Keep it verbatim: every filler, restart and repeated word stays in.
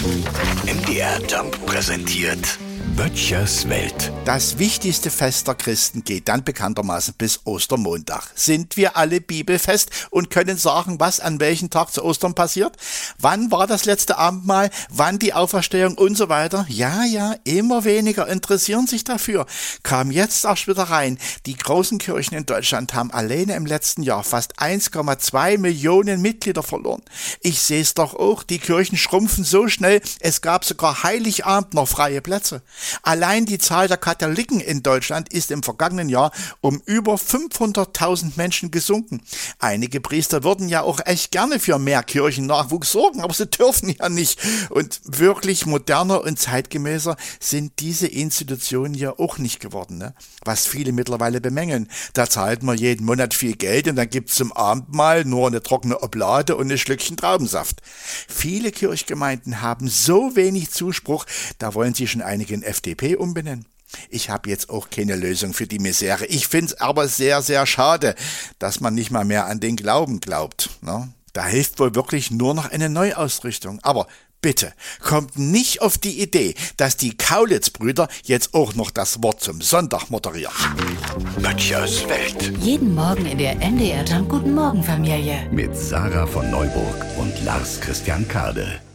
M D R Jump präsentiert Böttchers Welt. Das wichtigste Fest der Christen geht dann bekanntermaßen bis Ostermontag. Sind wir alle bibelfest und können sagen, was an welchem Tag zu Ostern passiert? Wann war das letzte Abendmahl? Wann die Auferstehung und so weiter? Ja, ja, immer weniger interessieren sich dafür. Kam jetzt erst wieder rein. Die großen Kirchen in Deutschland haben alleine im letzten Jahr fast eins Komma zwei Millionen Mitglieder verloren. Ich sehe es doch auch, die Kirchen schrumpfen so schnell, es gab sogar Heiligabend noch freie Plätze. Allein die Zahl der Katholiken in Deutschland ist im vergangenen Jahr um über fünfhunderttausend Menschen gesunken. Einige Priester würden ja auch echt gerne für mehr Kirchennachwuchs sorgen, aber sie dürfen ja nicht. Und wirklich moderner und zeitgemäßer sind diese Institutionen ja auch nicht geworden, ne? Was viele mittlerweile bemängeln. Da zahlt man jeden Monat viel Geld und dann gibt's zum Abendmahl nur eine trockene Oblade und ein Schlückchen Traubensaft. Viele Kirchgemeinden haben so wenig Zuspruch, da wollen sie schon einige in F D P umbenennen. Ich habe jetzt auch keine Lösung für die Misere. Ich find's aber sehr, sehr schade, dass man nicht mal mehr an den Glauben glaubt, ne? Da hilft wohl wirklich nur noch eine Neuausrichtung. Aber bitte, kommt nicht auf die Idee, dass die Kaulitz-Brüder jetzt auch noch das Wort zum Sonntag moderieren. Böttchers Welt. Jeden Morgen in der M D R Jump Guten Morgen Familie. Mit Sarah von Neuburg und Lars Christian Kade.